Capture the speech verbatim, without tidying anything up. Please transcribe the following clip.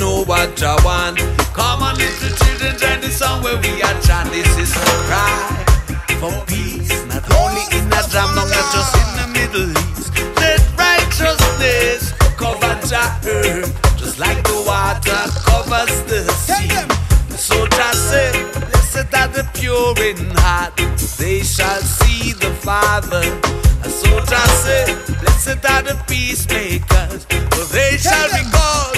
know what I want. Come on, little children, join the song where we are chant. This is a cry for peace, not only in the jam, not just in the Middle East. Let righteousness cover the earth, just like the water covers the sea. So just say, blessed are the pure in heart, they shall see the Father. So just say, blessed are the peacemakers, for they shall be called